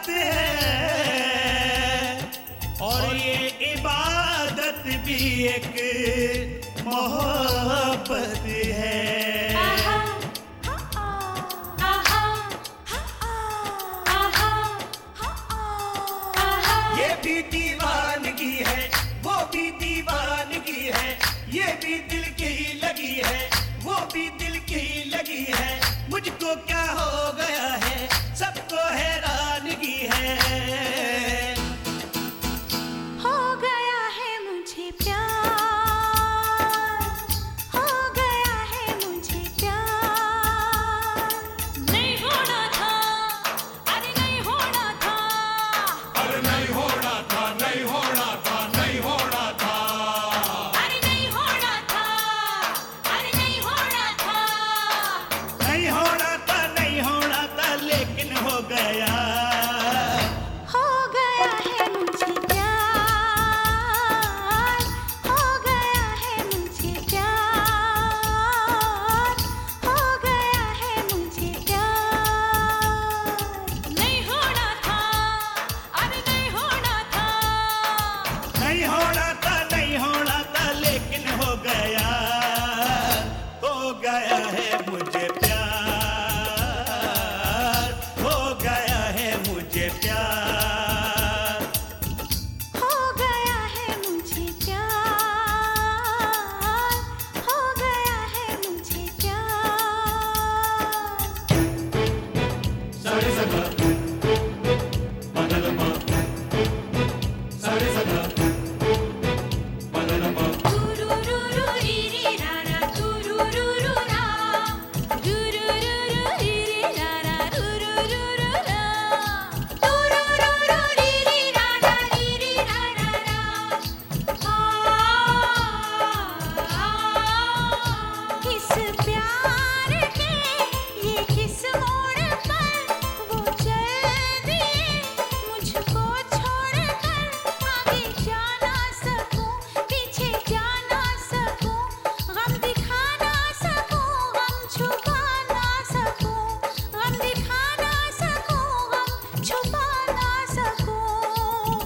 है और ये इबादत भी एक मोहब्बत है। ये भी दीवानगी है, वो भी दीवानगी है, ये भी दिल की लगी है, वो भी दिल की लगी है। मुझको क्या हो गया है, सबको हैरानगी है। हो गया है मुझे प्यार, हो गया है मुझे प्यार। नहीं होना था, अरे नहीं होना था, अरे नहीं होना था, नहीं होना था, नहीं होना था, अरे नहीं होना था, अरे नहीं होना था। नहीं होना था, नहीं होना था, लेकिन हो गया। हो गया है मुझे प्यार, हो गया है मुझे प्यार, हो गया है मुझे प्यार। नहीं होना था, अरे नहीं होना था, नहीं होना था, नहीं होना था, लेकिन हो गया। हो गया है मुझे प्यार, हो गया है मुझे प्यार। हो गया है मुझे प्यार, हो गया है मुझे प्यार। सारे सगा बदलमा, सारे सगा बदलमा, तुरुरुरु रीरी रारा तुरुरुरु रा, तुरुरुरु रीरी रारा तुरुरुरु रा, तुरुरुरु रीरी रारा रा। किस प्यार के ये किस मोड़ पर वो चल दिए, मुझको छोड़कर आगे जा ना सकूं, पीछे जा ना सकूं, गम दिखा ना सकूं, गम छुपा ना सकूं, गम दिखा ना सकूं, गम छुपा ना सकूं।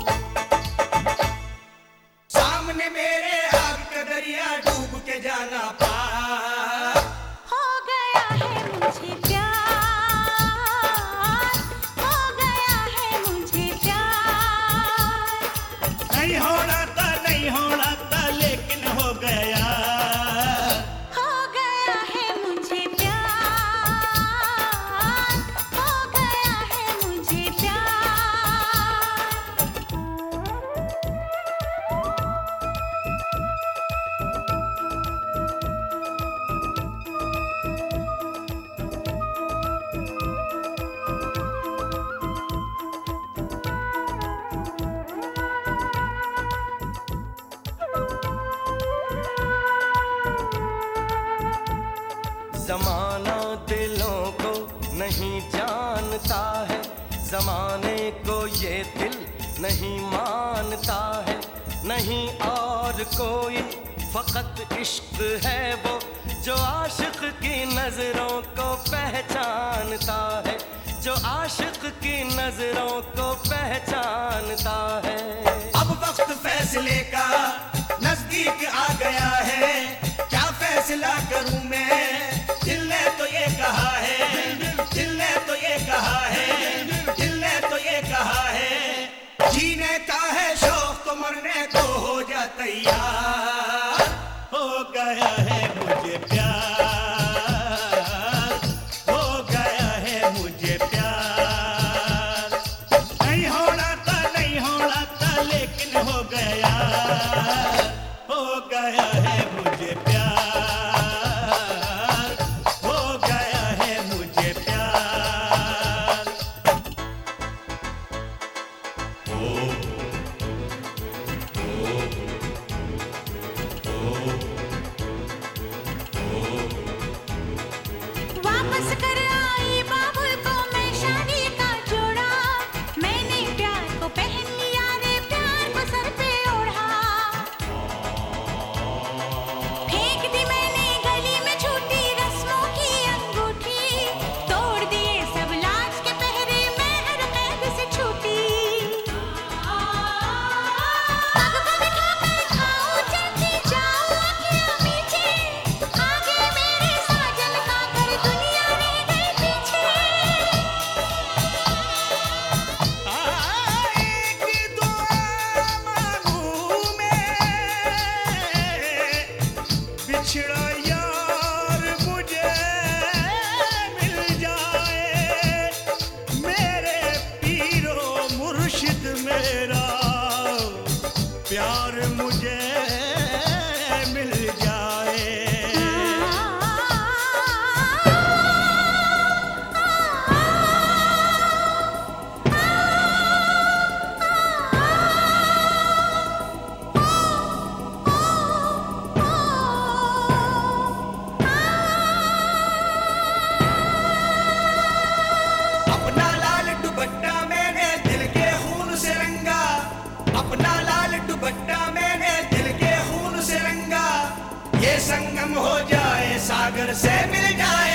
सामने मेरे आग का दरिया डूब के जाना पार। हो गया है मुझे प्यार, हो गया है मुझे प्यार। नहीं होना था, नहीं होना था, लेकिन हो गया। हो गया है मुझे प्यार, हो गया है मुझे प्यार। जमाना दिलों को नहीं जानता है, जमाने को ये दिल नहीं मानता है। नहीं और कोई फकत इश्क है वो जो आशिक की नजरों को पहचानता है, जो आशिक की नजरों को पहचानता है। अब वक्त फैसले का नजदीक आ गया है, क्या फैसला करूं मैं। दिल ने तो ये कहा है, दिल ने तो ये कहा है, दिल ने तो ये कहा है, जीने का है शौक तो मरने को हो जा तैयार। हो गया है मुझे प्यार, हो गया है मुझे प्यार। नहीं होना था, नहीं होना था, लेकिन हो गया। हो गया है मुझे प्यार, हो गया है मुझे प्यार। संगम हो जाए, सागर से मिल जाए